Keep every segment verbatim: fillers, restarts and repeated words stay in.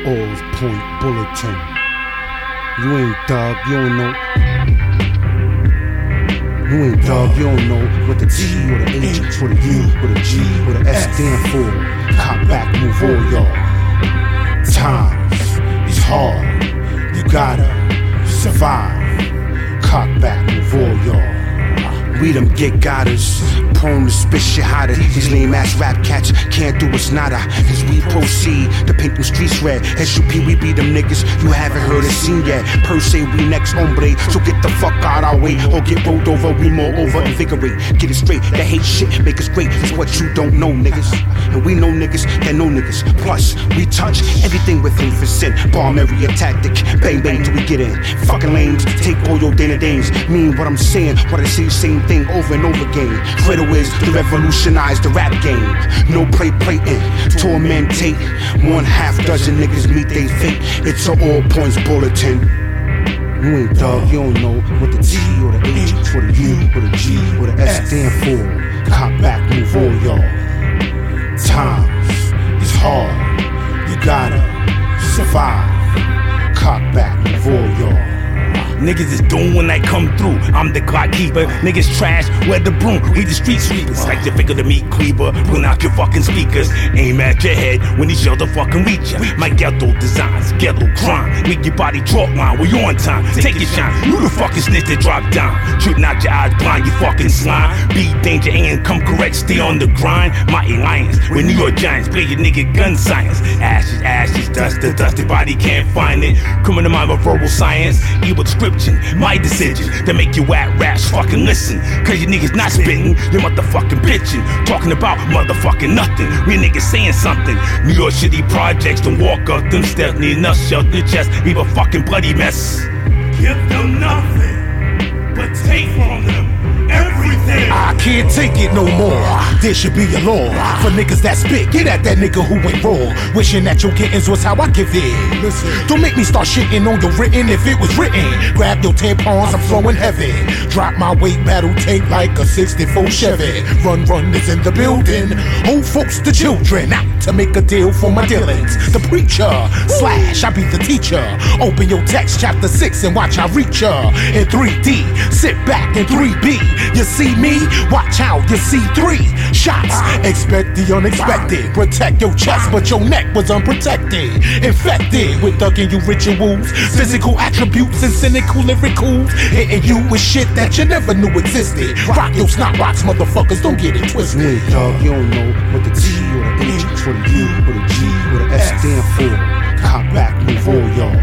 All Point Bulletin. You ain't dog, you don't know. You ain't dog, you don't know what the T or the H or the U or the G or the S stand for. Cock back, move all y'all. Times is hard, you gotta survive. Cock back, move all y'all. We them get gotters, prone to spit shit hotter. These lame ass rap cats can't do us nada. As we proceed to paint them streets red. S U P, we be them niggas you haven't heard or seen yet. Per se, we next hombre, so get the fuck out our way or get rolled over. We more over invigorate. Get it straight, that hate shit make us great. It's what you don't know, niggas. And we know niggas that know niggas. Plus, we touch everything within percent. Bomb area tactic, bang bang till we get in. Fucking lames, take all your Dana Danes. Mean what I'm saying, what I say, same thing over and over again. Credo is to revolutionize the rap game. No play plating, tormentate. One half dozen niggas meet they fate. It's a All Points Bulletin. You ain't dog, you don't know what the T or the H or the U or the G or the S stand for. Cock back, move all y'all. Times is hard, you gotta survive. Cock back, move all y'all. Niggas is doomed when I come through. I'm the Glock keeper. Niggas trash, wear the broom. We the street sweepers. Like the figure the meat cleaver. Pulling out your fucking speakers. Aim at your head when these shells fucking reach ya. My ghetto designs, ghetto crime. Make your body chalk line. We on time. Take your shine. You the fucking snitch that drop down. Shooting out your eyes blind, you fucking slime. Be danger and come correct. Stay on the grind. My alliance with New York Giants. Play your nigga gun science. Ashes, ashes, dust to dust. The body can't find it. Coming to my verbal science. Evil script. My decision to make you whack raps fucking listen. Cause you niggas not spitting, you motherfucking bitching. Talking about motherfucking nothing. We niggas saying something. New York City projects, don't walk up them steps. Need enough shelter chest, leave a fucking bloody mess. Give them nothing, but take from them everything. I can't take it no more. There should be a law for niggas that spit. Get at that nigga who ain't raw. Wishing that your gettings was how I give it. Listen, don't make me start shitting on your written if it was written. Grab your tampons, I'm flowing heavy. Drop my weight battle tank like a sixty-four Chevy. Run, run is in the building. Old folks, the children, out to make a deal for my dealings. The preacher, slash, I be the teacher. Open your text, chapter six, and watch I reach ya. In three D, sit back in three B. You see me? Watch how you see three shots. Expect the unexpected. Protect your chest, but your neck was unprotected. Infected with thugging you rituals, physical attributes and cynical lyricals. Hitting you with shit that you never knew existed. Rock your snot rocks, motherfuckers, don't get it twisted. You ain't dog, you don't know what the T or the H or the U or the G or the S stand for. Cock back, move all y'all.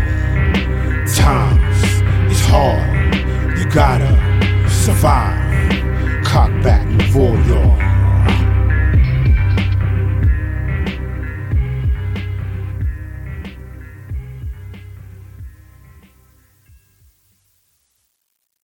Times is hard, you gotta survive. Cock back, move all y'all.